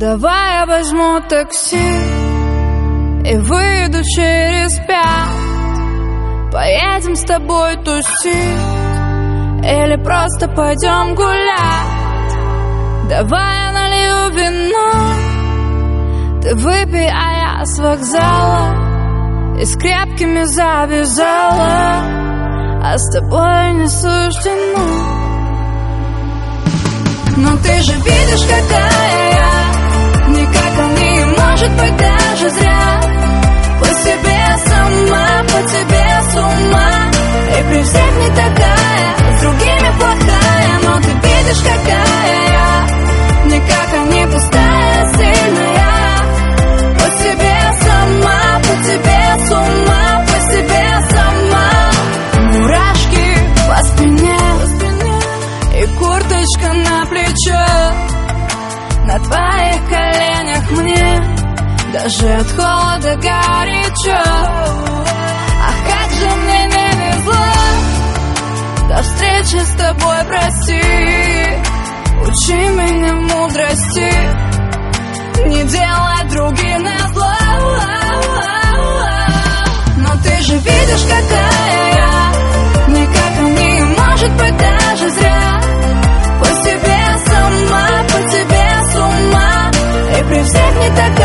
Давай я возьму такси и выйду через 5. Поедем с тобой тусить или просто пойдем гулять. Давай я налью вино, ты выпей, а я с вокзала и с крепкими завязала, а с тобой не суждено. Но ты же видишь, какая я, никак не может быть даже зря. По себе сама, по тебе с ума, и при всех не такая, с другими плохая. Но ты видишь, какая я, никак не пустая, сильная. По себе сама, по тебе с ума, по себе сама. Мурашки по спине и курточка на плечо. На твоих коленях мне даже от холода горячо. Ах, как же мне не везло. До встречи с тобой, прости. Учи меня мудрости, не делай другим назло. Но ты же видишь, какая я, никак не может быть даже зря. По себе сама, по тебе с ума, и при всех не такая.